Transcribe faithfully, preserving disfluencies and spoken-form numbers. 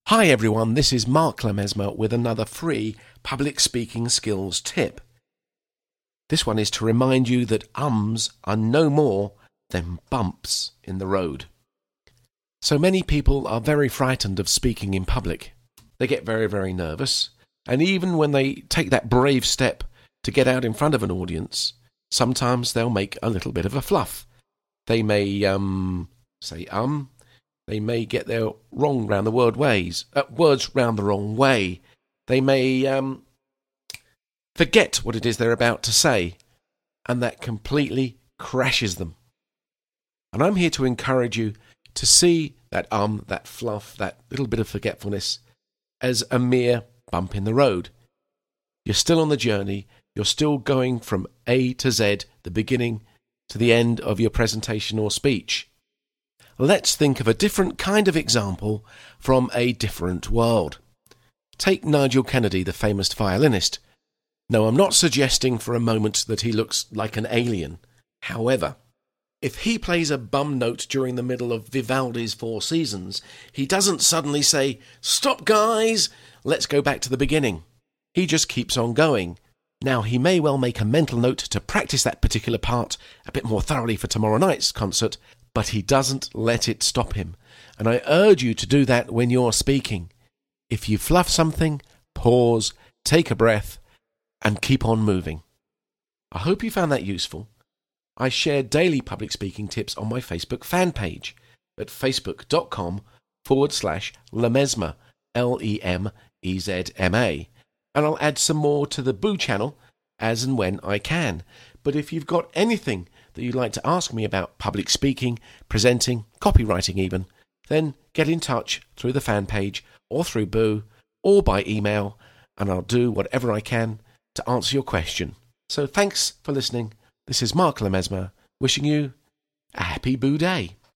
Hi everyone, this is Mark Lemesmer with another free public speaking skills tip. This one is to remind you that ums are no more than bumps in the road. So many people are very frightened of speaking in public. They get very, very nervous, and even when they take that brave step to get out in front of an audience, sometimes they'll make a little bit of a fluff. They may um, say um, they may get their wrong round the word ways, uh, words round the wrong way. They may um, forget what it is they're about to say, and that completely crashes them. And I'm here to encourage you to see that um, that fluff, that little bit of forgetfulness as a mere bump in the road. You're still on the journey. You're still going from A to Z, the beginning to the end of your presentation or speech. Let's think of a different kind of example from a different world. Take Nigel Kennedy, the famous violinist. No, I'm not suggesting for a moment that he looks like an alien. However, if he plays a bum note during the middle of Vivaldi's Four Seasons, he doesn't suddenly say, "Stop, guys, let's go back to the beginning." He just keeps on going. Now, he may well make a mental note to practice that particular part a bit more thoroughly for tomorrow night's concert, but he doesn't let it stop him. And I urge you to do that when you're speaking. If you fluff something, pause, take a breath, and keep on moving. I hope you found that useful. I share daily public speaking tips on my Facebook fan page at facebook.com forward slash Lemesmer, L E M E Z M A. And I'll add some more to the Boo channel as and when I can. But if you've got anything that you'd like to ask me about public speaking, presenting, copywriting even, then get in touch through the fan page or through Boo or by email, and I'll do whatever I can to answer your question. So thanks for listening. This is Mark Lemesmer wishing you a happy Boo Day.